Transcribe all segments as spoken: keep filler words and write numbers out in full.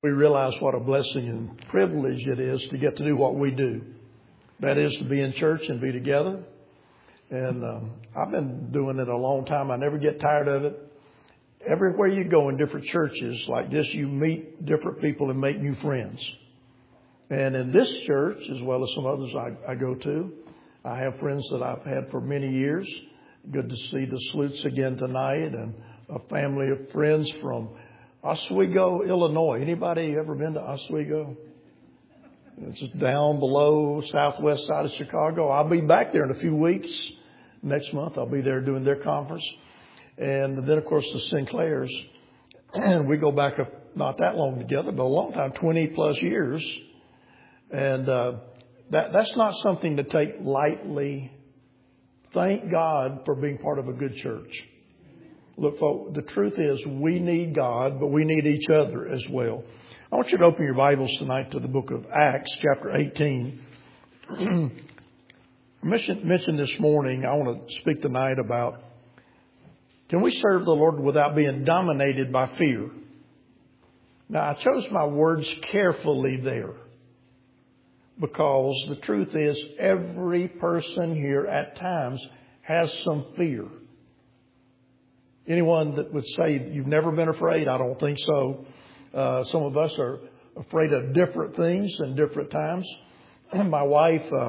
we realize what a blessing and privilege it is to get to do what we do. That is to be in church and be together. And um, I've been doing it a long time. I never get tired of it. Everywhere you go in different churches like this, you meet different people and make new friends. And in this church, as well as some others I, I go to, I have friends that I've had for many years. Good to see the Slutes again tonight, and a family of friends from Oswego, Illinois. Anybody ever been to Oswego? It's just down below, southwest side of Chicago. I'll be back there in a few weeks. Next month, I'll be there doing their conference. And then, of course, the Sinclairs. And we go back not that long together, but a long time, twenty plus years. And uh, that that's not something to take lightly. Thank God for being part of a good church. Look, folks, the truth is we need God, but we need each other as well. I want you to open your Bibles tonight to the book of Acts, chapter eighteen. I mentioned, mentioned this morning, I want to speak tonight about, can we serve the Lord without being dominated by fear? Now, I chose my words carefully there, because the truth is every person here at times has some fear. Anyone that would say you've never been afraid, I don't think so. Uh, some of us are afraid of different things in different times. My wife, uh,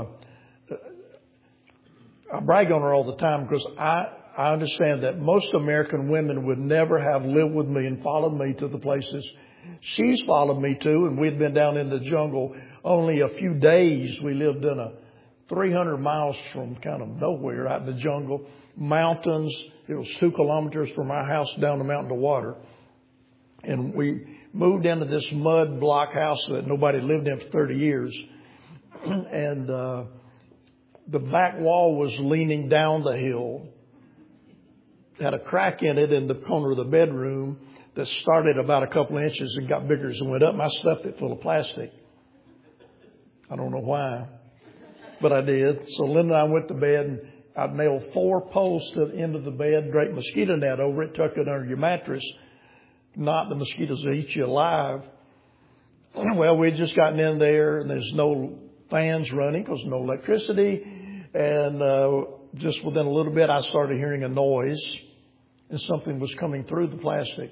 I brag on her all the time because I, I understand that most American women would never have lived with me and followed me to the places she's followed me to. And we'd been down in the jungle only a few days. We lived in a three hundred miles from kind of nowhere out in the jungle, mountains. It was two kilometers from our house down the mountain to water. And we moved into this mud block house that nobody lived in for thirty years. And uh, the back wall was leaning down the hill. Had a crack in it in the corner of the bedroom that started about a couple of inches and got bigger as it went up. And I stuffed it full of plastic. I don't know why, but I did. So Linda and I went to bed, and I nailed four posts to the end of the bed, draped mosquito net over it, tucked it under your mattress. Not the mosquitoes will eat you alive. Well, we'd just gotten in there, and there's no fans running because no electricity. And uh, just within a little bit, I started hearing a noise, and something was coming through the plastic.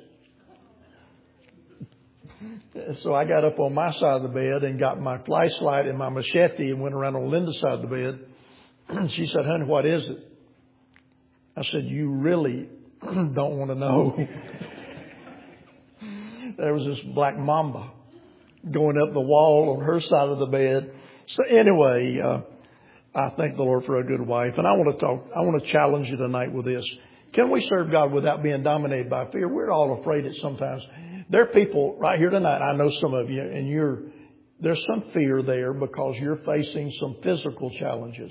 So I got up on my side of the bed and got my flashlight and my machete and went around on Linda's side of the bed. She said, "Honey, what is it?" I said, "You really don't want to know." There was this black mamba going up the wall on her side of the bed. So anyway, uh, I thank the Lord for a good wife. And I want to talk, I want to challenge you tonight with this. Can we serve God without being dominated by fear? We're all afraid it sometimes. There are people right here tonight, I know some of you, and you're, there's some fear there because you're facing some physical challenges.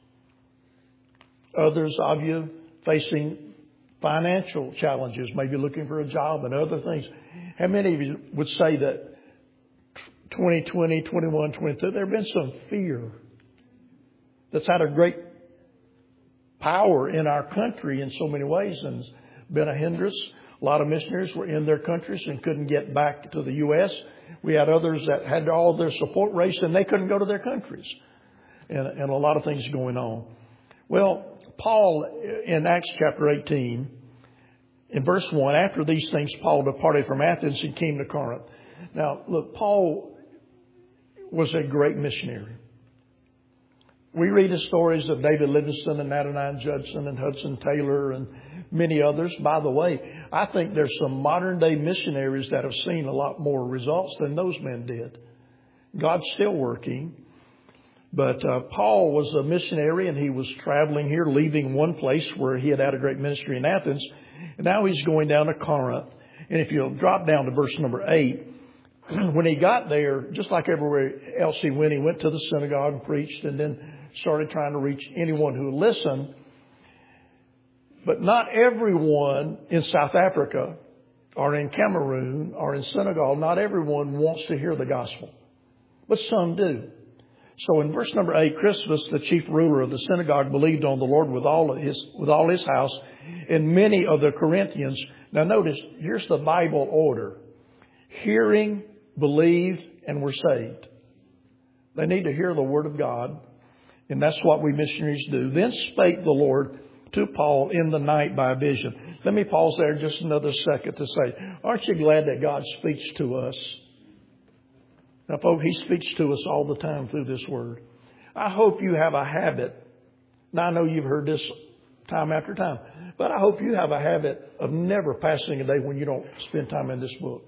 Others of you facing financial challenges, maybe looking for a job and other things. How many of you would say that twenty twenty, twenty-one, twenty-two, there have been some fear that's had a great power in our country in so many ways and been a hindrance. A lot of missionaries were in their countries and couldn't get back to the U S. We had others that had all their support raised and they couldn't go to their countries. And, and a lot of things going on. Well, Paul in Acts chapter eighteen, in verse one, after these things, Paul departed from Athens and came to Corinth. Now, look, Paul was a great missionary. We read the stories of David Livingstone and Adoniram Judson and Hudson Taylor and many others. By the way, I think there's some modern day missionaries that have seen a lot more results than those men did. God's still working. But uh, Paul was a missionary, and he was traveling here, leaving one place where he had had a great ministry in Athens. And now he's going down to Corinth. And if you'll drop down to verse number eight, when he got there, just like everywhere else he went, he went to the synagogue and preached and then started trying to reach anyone who would listen. But not everyone in South Africa or in Cameroon or in Senegal, not everyone wants to hear the gospel. But some do. So in verse number eight, Crispus, the chief ruler of the synagogue, believed on the Lord with all of his, with all his house, and many of the Corinthians. Now notice, here's the Bible order. Hearing, believed, and were saved. They need to hear the Word of God, and that's what we missionaries do. Then spake the Lord to Paul in the night by vision. Let me pause there just another second to say, aren't you glad that God speaks to us? Now, folks, He speaks to us all the time through this Word. I hope you have a habit. Now, I know you've heard this time after time, but I hope you have a habit of never passing a day when you don't spend time in this book.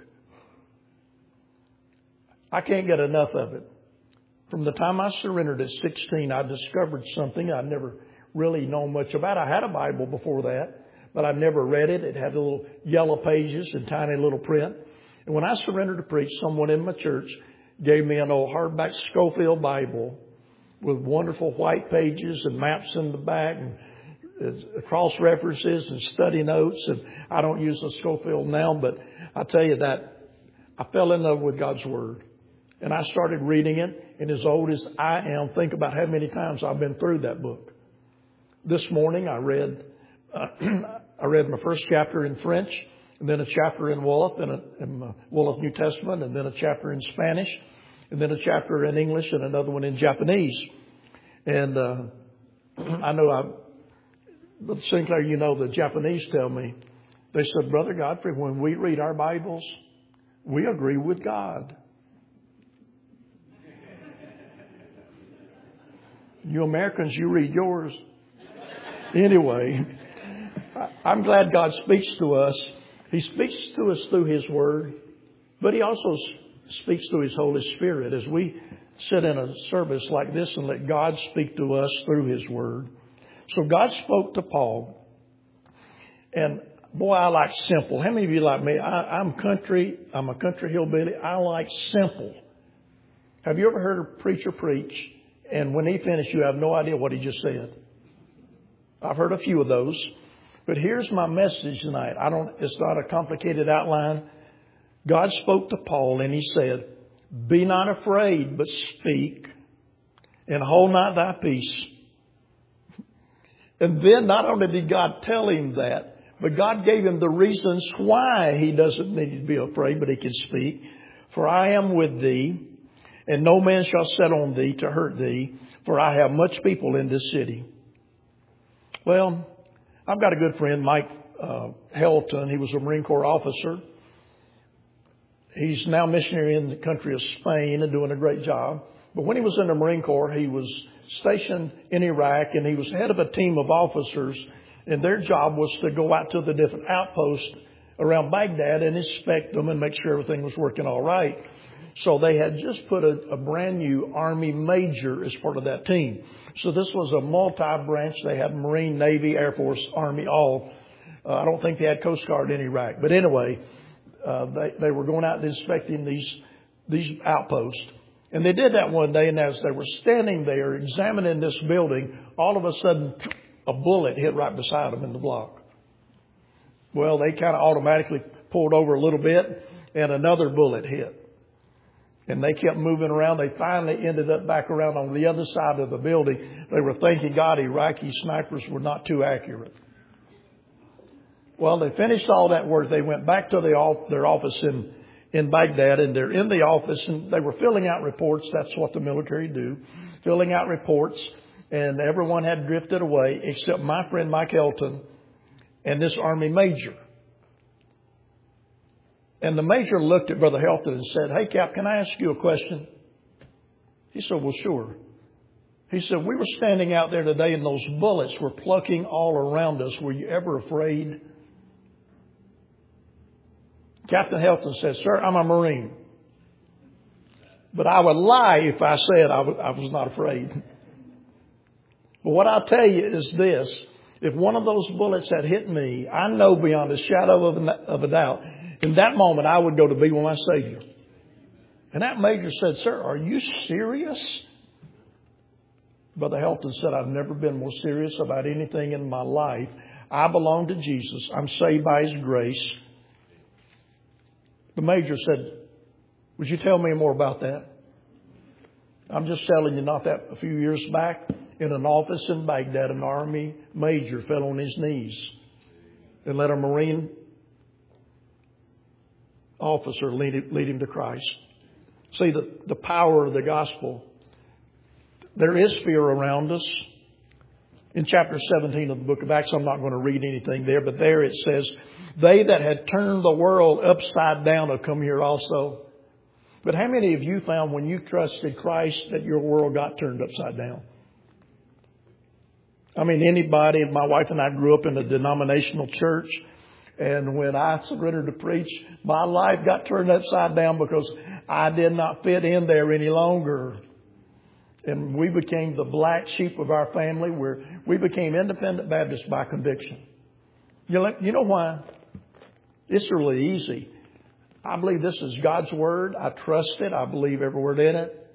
I can't get enough of it. From the time I surrendered at sixteen, I discovered something I'd never really known much about. I had a Bible before that, but I'd never read it. It had little yellow pages and tiny little print. And when I surrendered to preach, someone in my church gave me an old hardback Scofield Bible with wonderful white pages and maps in the back and cross references and study notes. And I don't use the Scofield now, but I tell you that I fell in love with God's Word. And I started reading it. And as old as I am, think about how many times I've been through that book. This morning I read uh, I read my first chapter in French, and then a chapter in Wolof, and a in the Wolof New Testament, and then a chapter in Spanish, and then a chapter in English, and another one in Japanese. And uh, I know I, but Sinclair, you know, the Japanese tell me, they said, Brother Godfrey, when we read our Bibles, we agree with God. You Americans, you read yours. Anyway, I'm glad God speaks to us. He speaks to us through His Word, but He also speaks through His Holy Spirit as we sit in a service like this and let God speak to us through His Word. So God spoke to Paul. And boy, I like simple. How many of you like me? I, I'm country. I'm a country hillbilly. I like simple. Have you ever heard a preacher preach, and when he finished, you have no idea what he just said? I've heard a few of those. But here's my message tonight. I don't, it's not a complicated outline. God spoke to Paul and He said, be not afraid, but speak, and hold not thy peace. And then not only did God tell him that, but God gave him the reasons why he doesn't need to be afraid, but he can speak. For I am with thee, and no man shall set on thee to hurt thee, for I have much people in this city. Well, I've got a good friend, Mike uh, Helton. He was a Marine Corps officer. He's now missionary in the country of Spain and doing a great job. But when he was in the Marine Corps, he was stationed in Iraq, and he was head of a team of officers, and their job was to go out to the different outposts around Baghdad and inspect them and make sure everything was working all right. So they had just put a, a brand new Army major as part of that team. So this was a multi-branch. They had Marine, Navy, Air Force, Army, all. Uh, I don't think they had Coast Guard in Iraq. But anyway, uh, they, they were going out and inspecting these, these outposts. And they did that one day, and as they were standing there examining this building, all of a sudden a bullet hit right beside them in the block. Well, they kind of automatically pulled over a little bit, and another bullet hit. And they kept moving around. They finally ended up back around on the other side of the building. They were thanking God Iraqi snipers were not too accurate. Well, they finished all that work. They went back to the, their office in, in Baghdad, and they're in the office, and they were filling out reports. That's what the military do, filling out reports. And everyone had drifted away except my friend Mike Helton and this Army major. And the major looked at Brother Helton and said, hey, Cap, can I ask you a question? He said, well, sure. He said, we were standing out there today and those bullets were plucking all around us. Were you ever afraid? Captain Helton said, sir, I'm a Marine. But I would lie if I said I was, I was not afraid. But what I'll tell you is this. If one of those bullets had hit me, I know beyond a shadow of a, of a doubt, in that moment, I would go to be with my Savior. And that major said, sir, are you serious? Brother Helton said, I've never been more serious about anything in my life. I belong to Jesus. I'm saved by His grace. The major said, would you tell me more about that? I'm just telling you, not that a few years back, in an office in Baghdad, an Army major fell on his knees and let a Marine officer lead him, lead him to Christ. See, the, the power of the gospel. There is fear around us. In chapter seventeen of the book of Acts, I'm not going to read anything there, but there it says, they that had turned the world upside down have come here also. But how many of you found when you trusted Christ that your world got turned upside down? I mean, anybody, my wife and I grew up in a denominational church. And when I surrendered to preach, my life got turned upside down because I did not fit in there any longer. And we became the black sheep of our family, where we became independent Baptists by conviction. You know, you know why? It's really easy. I believe this is God's Word. I trust it. I believe every word in it.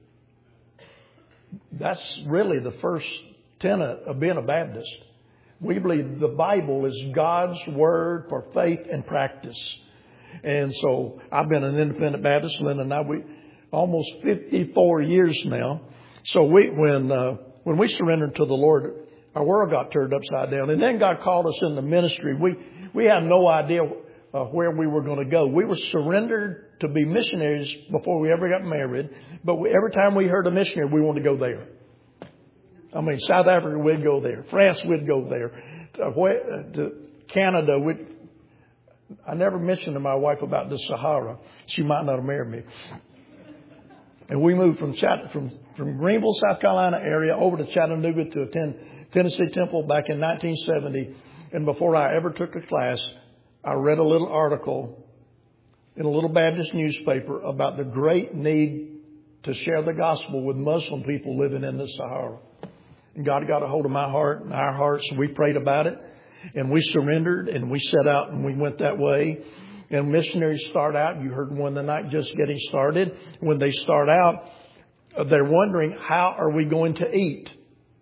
That's really the first tenet of being a Baptist. We believe the Bible is God's Word for faith and practice. And so I've been an independent Baptist, Linda and I, we almost fifty-four years now. So we, when, uh, when we surrendered to the Lord, our world got turned upside down. And then God called us in the ministry. We, we had no idea uh, where we were going to go. We were surrendered to be missionaries before we ever got married. But we, every time we heard a missionary, we wanted to go there. I mean, South Africa, we'd go there. France, we'd go there. To, to Canada, we'd, I never mentioned to my wife about the Sahara. She might not have married me. And we moved from Chatt- from from Greenville, South Carolina area over to Chattanooga to attend Tennessee Temple back in nineteen seventy. And before I ever took a class, I read a little article in a little Baptist newspaper about the great need to share the gospel with Muslim people living in the Sahara. And God got a hold of my heart and our hearts, and we prayed about it. And we surrendered, and we set out, and we went that way. And missionaries start out, you heard one tonight just getting started. When they start out, they're wondering, how are we going to eat?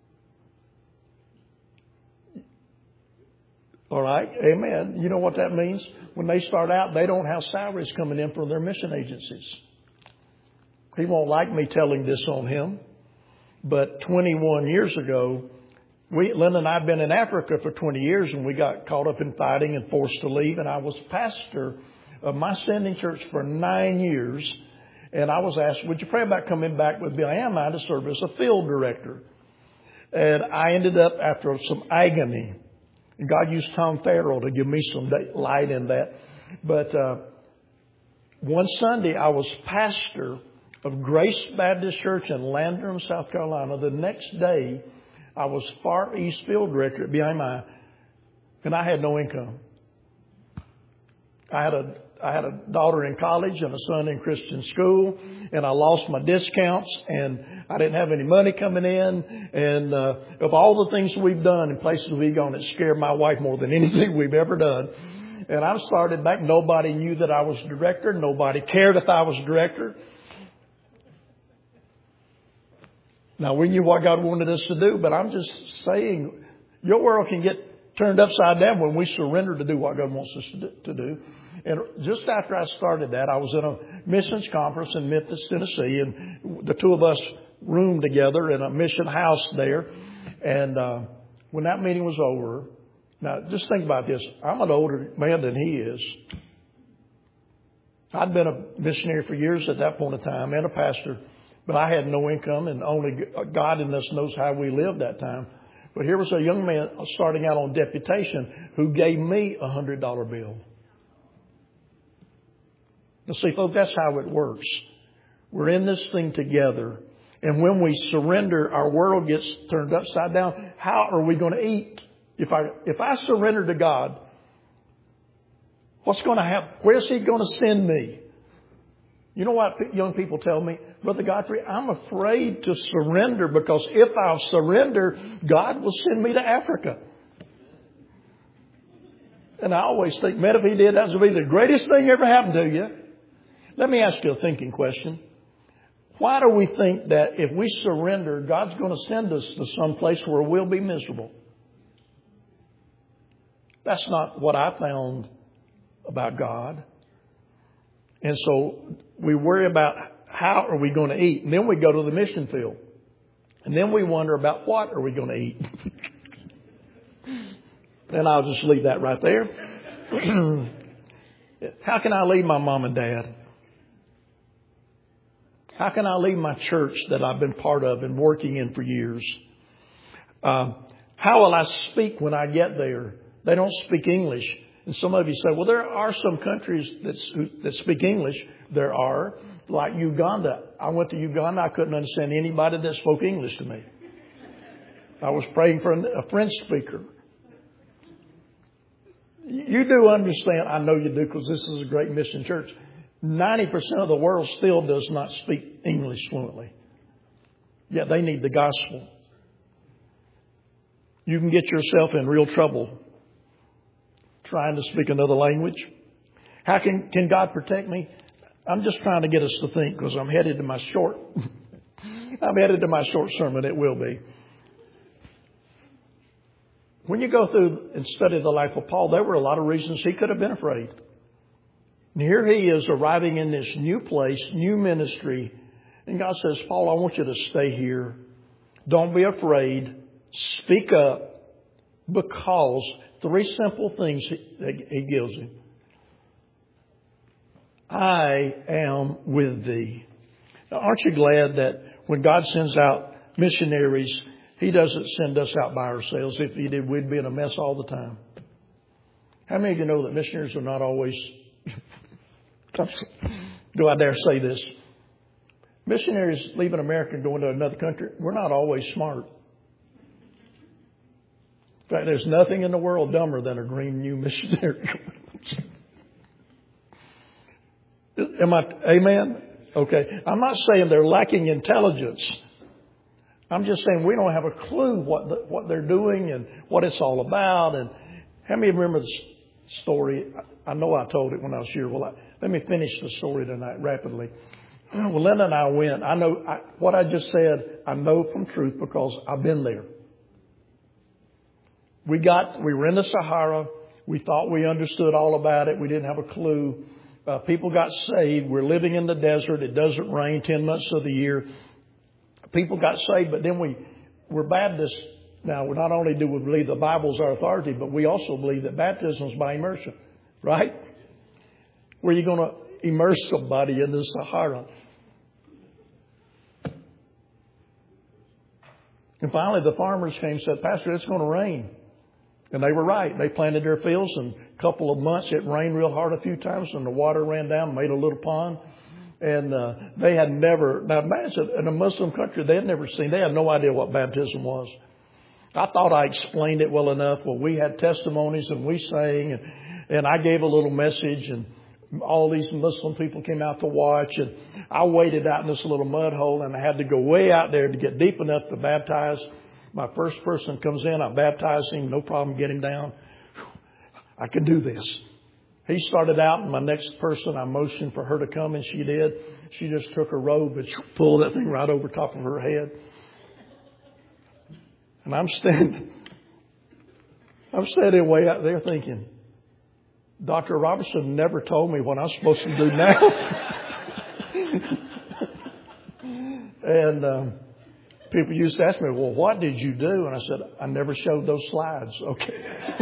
All right, amen. You know what that means? When they start out, they don't have salaries coming in from their mission agencies. He won't like me telling this on him. But twenty-one years ago, we, Linda and I have been in Africa for twenty years, and we got caught up in fighting and forced to leave. And I was pastor of my sending church for nine years. And I was asked, would you pray about coming back with me? I am out to serve as a field director. And I ended up, after some agony, and God used Tom Farrell to give me some light in that. But uh, one Sunday, I was pastor of Grace Baptist Church in Landrum, South Carolina. The next day, I was Far East Field Director at B I M I, and I had no income. I had a I had a daughter in college and a son in Christian school, and I lost my discounts, and I didn't have any money coming in. And uh, of all the things we've done and places we've gone, it scared my wife more than anything we've ever done. And I started back. Nobody knew that I was director. Nobody cared if I was director. Now, we knew what God wanted us to do, but I'm just saying your world can get turned upside down when we surrender to do what God wants us to do. And just after I started that, I was in a missions conference in Memphis, Tennessee, and the two of us roomed together in a mission house there. And uh, when that meeting was over, now just think about this. I'm an older man than he is. I'd been a missionary for years at that point in time and a pastor, but I had no income, and only God in us knows how we lived that time. But here was a young man starting out on deputation who gave me a one hundred dollar bill. Now, see, folks, that's how it works. We're in this thing together. And when we surrender, our world gets turned upside down. How are we going to eat? If I, if I surrender to God, what's going to happen? Where's He going to send me? You know what young people tell me? Brother Godfrey, I'm afraid to surrender, because if I surrender, God will send me to Africa. And I always think, man, if He did, that would be the greatest thing ever happened to you. Let me ask you a thinking question. Why do we think that if we surrender, God's going to send us to some place where we'll be miserable? That's not what I found about God. And so we worry about how are we going to eat. And then we go to the mission field. And then we wonder about what are we going to eat. And I'll just leave that right there. How can I leave my mom and dad? How can I leave my church that I've been part of and working in for years? Uh, how will I speak when I get there? They don't speak English. And some of you say, well, there are some countries that, that speak English. There are, like Uganda. I went to Uganda. I couldn't understand anybody that spoke English to me. I was praying for a French speaker. You do understand, I know you do, because this is a great mission church. ninety percent of the world still does not speak English fluently. Yet they need the gospel. You can get yourself in real trouble trying to speak another language. How can, can God protect me? I'm just trying to get us to think, because I'm headed to my short, I'm headed to my short sermon. It will be. When you go through and study the life of Paul, there were a lot of reasons he could have been afraid. And here he is arriving in this new place, new ministry. And God says, Paul, I want you to stay here. Don't be afraid. Speak up. Because three simple things he gives him. I am with thee. Now, aren't you glad that when God sends out missionaries, He doesn't send us out by ourselves. If He did, we'd be in a mess all the time. How many of you know that missionaries are not always, do I dare say this? Missionaries leaving America and going to another country, we're not always smart. In fact, there's nothing in the world dumber than a green new missionary. Am I, amen? Okay. I'm not saying they're lacking intelligence. I'm just saying we don't have a clue what the, what they're doing and what it's all about. And how many remember the story? I know I told it when I was here. Well, I, let me finish the story tonight rapidly. Well, Linda and I went. I know I, what I just said. I know from truth because I've been there. We got. We were in the Sahara. We thought we understood all about it. We didn't have a clue. Uh, people got saved. We're living in the desert. It doesn't rain ten months of the year. People got saved, but then we, we're Baptists. Now, we not only do we believe the Bible's our authority, but we also believe that baptism is by immersion, right? Where you're going to immerse somebody in the Sahara. And finally, the farmers came and said, Pastor, it's going to rain. And they were right. They planted their fields, and a couple of months it rained real hard a few times, and the water ran down, made a little pond. And uh, they had never, now imagine, in a Muslim country, they had never seen, they had no idea what baptism was. I thought I explained it well enough. Well, we had testimonies and we sang, and, and I gave a little message, and all these Muslim people came out to watch. And I waited out in this little mud hole, and I had to go way out there to get deep enough to baptize. My first person comes in, I baptize him, no problem getting down. I can do this. He started out, and my next person, I motioned for her to come, and she did. She just took her robe and pulled that thing right over top of her head. And I'm standing, I'm standing way out there thinking, Doctor Robertson never told me what I'm supposed to do now. And um, people used to ask me, well, what did you do? And I said, I never showed those slides. Okay.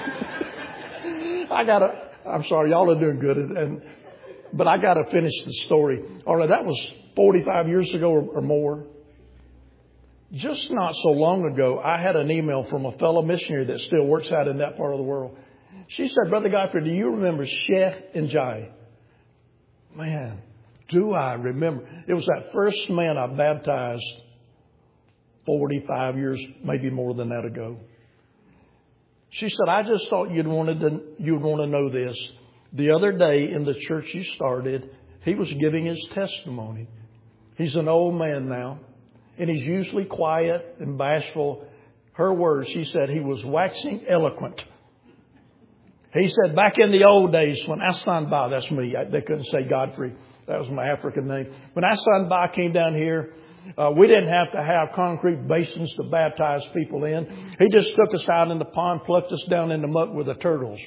I got to... I'm sorry, y'all are doing good, and but I got to finish the story. All right, that was forty-five years ago or, or more. Just not so long ago, I had an email from a fellow missionary that still works out in that part of the world. She said, Brother Godfrey, do you remember Sheikh Njai? Man, do I remember? It was that first man I baptized forty-five years, maybe more than that ago. She said, I just thought you'd wanted to, you'd want to know this. The other day in the church you started, he was giving his testimony. He's an old man now, and he's usually quiet and bashful. Her words, she said, he was waxing eloquent. He said, back in the old days when Asan Ba, that's me, I, they couldn't say Godfrey. That was my African name. When Asan Ba came down here, Uh, we didn't have to have concrete basins to baptize people in. He just took us out in the pond, plucked us down in the muck with the turtles.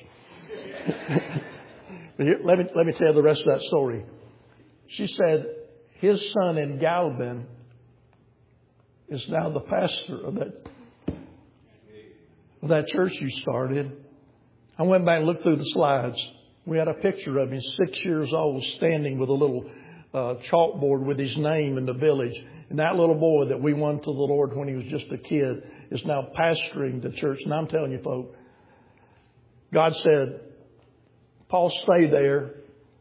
let me let me tell you the rest of that story. She said his son in Galvin is now the pastor of that of that church you started. I went back and looked through the slides. We had a picture of him, six years old, standing with a little uh, chalkboard with his name in the village. And that little boy that we won to the Lord when he was just a kid is now pastoring the church. And I'm telling you, folks, God said, Paul, stay there.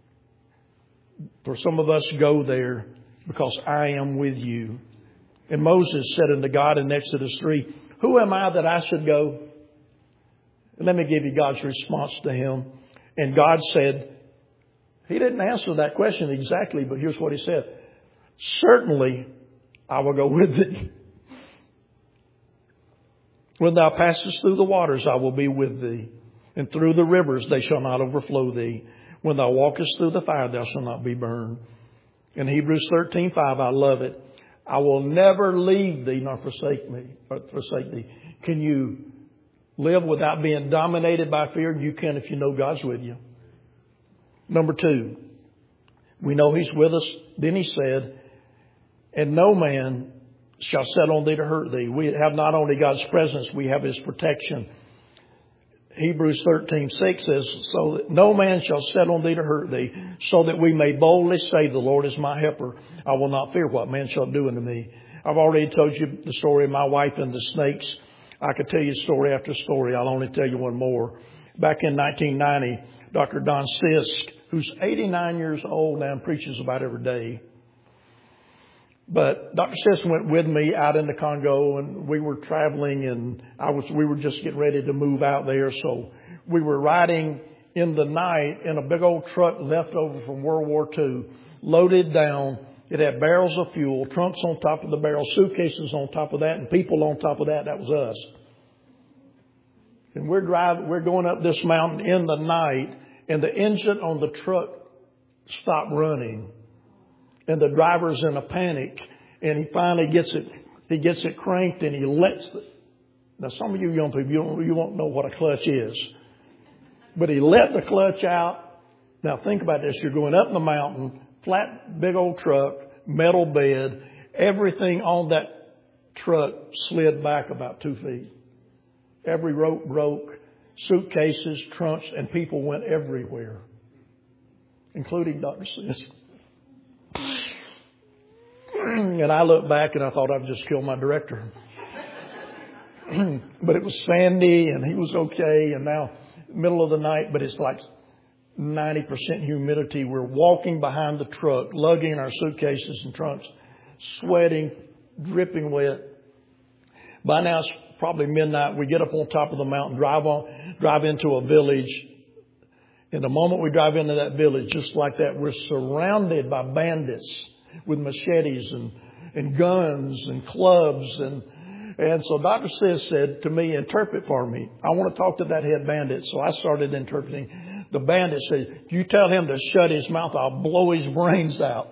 For some of us, go there because I am with you. And Moses said unto God in Exodus three, who am I that I should go? And let me give you God's response to him. And God said, he didn't answer that question exactly, but here's what he said. Certainly, I will go with thee. When thou passest through the waters, I will be with thee. And through the rivers, they shall not overflow thee. When thou walkest through the fire, thou shalt not be burned. In Hebrews thirteen five, I love it. I will never leave thee nor forsake me, or forsake thee. Can you live without being dominated by fear? You can if you know God's with you. Number two, we know He's with us. Then He said, and no man shall set on thee to hurt thee. We have not only God's presence, we have His protection. Hebrews thirteen six says, so that no man shall set on thee to hurt thee, so that we may boldly say, the Lord is my helper. I will not fear what man shall do unto me. I've already told you the story of my wife and the snakes. I could tell you story after story. I'll only tell you one more. Back in nineteen ninety, Doctor Don Sisk, who's eighty-nine years old now and preaches about every day. But Doctor Sisk went with me out in the Congo, and we were traveling, and I was we were just getting ready to move out there. So we were riding in the night in a big old truck left over from World War Two, loaded down. It had barrels of fuel, trunks on top of the barrels, suitcases on top of that, and people on top of that. That was us. And we're driving, we're going up this mountain in the night, and the engine on the truck stopped running. And the driver's in a panic, and he finally gets it, he gets it cranked, and he lets it. Now, some of you young people, you, don't, you won't know what a clutch is. But he let the clutch out. Now, think about this. You're going up the mountain, flat, big old truck, metal bed. Everything on that truck slid back about two feet. Every rope broke, suitcases, trunks, and people went everywhere, including Doctor Sisk. And I looked back and I thought I'd just killed my director. But it was sandy and he was okay. And now, middle of the night, but it's like ninety percent humidity. We're walking behind the truck, lugging our suitcases and trunks, sweating, dripping wet. By now it's probably midnight. We get up on top of the mountain, drive on, drive into a village. And the moment we drive into that village, just like that, we're surrounded by bandits with machetes and, and guns and clubs. And, and so Doctor Sisk said to me, interpret for me. I want to talk to that head bandit. So I started interpreting. The bandit said, you tell him to shut his mouth. I'll blow his brains out.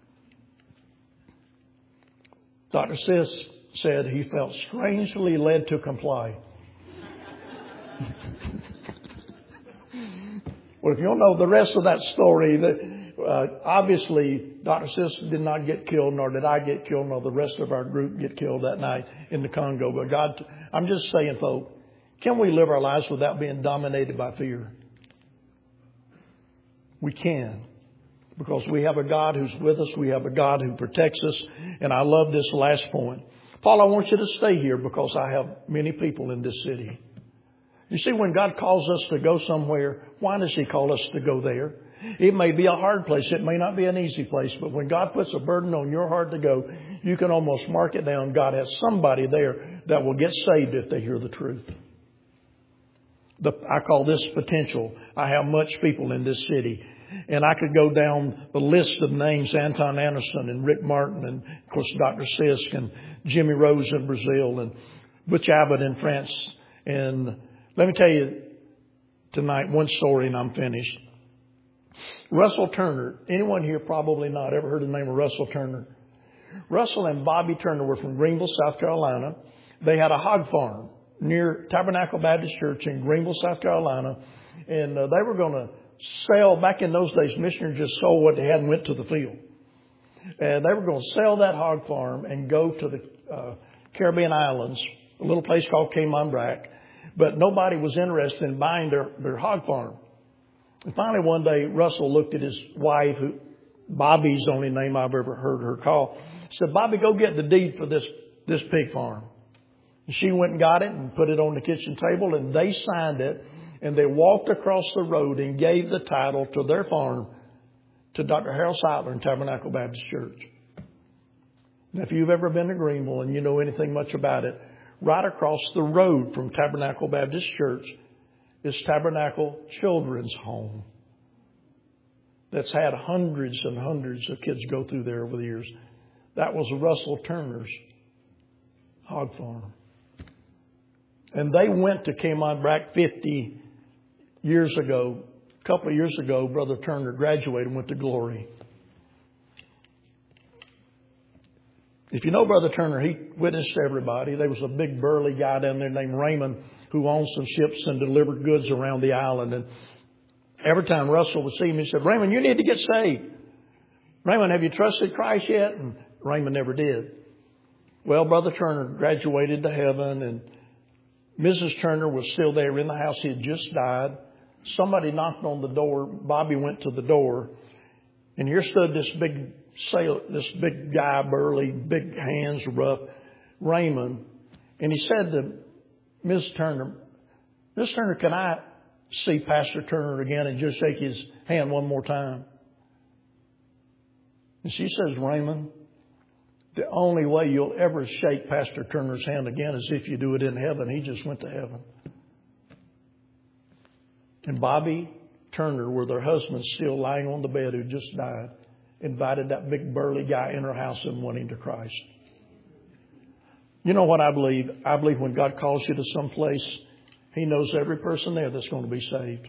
Doctor Sisk said he felt strangely led to comply. Well, if you don't know the rest of that story, that uh, obviously Doctor Sisk did not get killed, nor did I get killed, nor the rest of our group get killed that night in the Congo. But God, I'm just saying, folks, can we live our lives without being dominated by fear? We can, because we have a God who's with us. We have a God who protects us. And I love this last point. Paul, I want you to stay here because I have many people in this city. You see, when God calls us to go somewhere, why does He call us to go there? It may be a hard place. It may not be an easy place. But when God puts a burden on your heart to go, you can almost mark it down. God has somebody there that will get saved if they hear the truth. The, I call this potential. I have much people in this city. And I could go down the list of names, Anton Anderson and Rick Martin and, of course, Doctor Sisk and Jimmy Rose in Brazil and Butch Abbott in France. And let me tell you tonight one story and I'm finished. Russell Turner. Anyone here probably not ever heard the name of Russell Turner? Russell and Bobby Turner were from Greenville, South Carolina. They had a hog farm near Tabernacle Baptist Church in Greenville, South Carolina. And uh, they were going to sell, back in those days, missionaries just sold what they had and went to the field. And they were going to sell that hog farm and go to the uh, Caribbean islands, a little place called Cayman Brac. But nobody was interested in buying their, their hog farm. And finally one day, Russell looked at his wife, who Bobby's the only name I've ever heard her call. Said, Bobby, go get the deed for this, this pig farm. And she went and got it and put it on the kitchen table, and they signed it, and they walked across the road and gave the title to their farm to Doctor Harold Seidler in Tabernacle Baptist Church. Now, if you've ever been to Greenville and you know anything much about it, right across the road from Tabernacle Baptist Church is Tabernacle Children's Home. That's had hundreds and hundreds of kids go through there over the years. That was Russell Turner's hog farm. And they went to Kmart back fifty years ago. A couple of years ago, Brother Turner graduated and went to glory. If you know Brother Turner, he witnessed to everybody. There was a big burly guy down there named Raymond who owned some ships and delivered goods around the island. And every time Russell would see him, he said, Raymond, you need to get saved. Raymond, have you trusted Christ yet? And Raymond never did. Well, Brother Turner graduated to heaven, and Missus Turner was still there in the house. He had just died. Somebody knocked on the door. Bobby went to the door, and here stood this big sailor, this big guy, burly, big hands, rough, Raymond. And he said to Miss Turner, Miss Turner, can I see Pastor Turner again and just shake his hand one more time? And she says, Raymond, the only way you'll ever shake Pastor Turner's hand again is if you do it in heaven. He just went to heaven. And Bobby Turner, with her husband still lying on the bed who just died, invited that big burly guy in her house and won him to Christ. You know what I believe? I believe when God calls you to some place, He knows every person there that's going to be saved.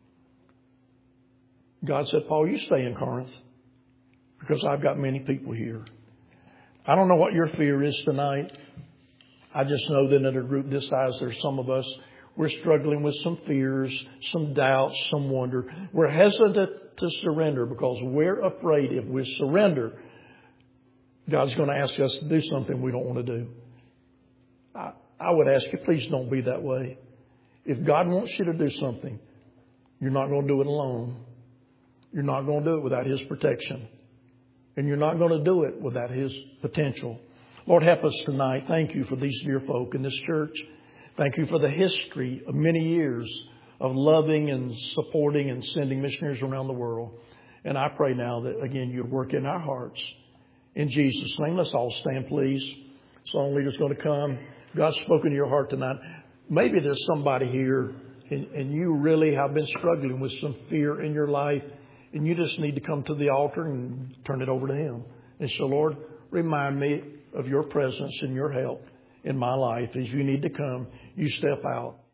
God said, Paul, you stay in Corinth because I've got many people here. I don't know what your fear is tonight. I just know that in a group this size, there's some of us, we're struggling with some fears, some doubts, some wonder. We're hesitant to surrender because we're afraid if we surrender, God's going to ask us to do something we don't want to do. I, I would ask you, please don't be that way. If God wants you to do something, you're not going to do it alone. You're not going to do it without His protection. And you're not going to do it without His potential. Lord, help us tonight. Thank you for these dear folk in this church. Thank you for the history of many years of loving and supporting and sending missionaries around the world. And I pray now that, again, you'd work in our hearts. In Jesus' name, let's all stand, please. Song leader's going to come. God's spoken to your heart tonight. Maybe there's somebody here and, and you really have been struggling with some fear in your life. And you just need to come to the altar and turn it over to Him. And so, Lord, remind me of your presence and your help in my life. As you need to come, you step out.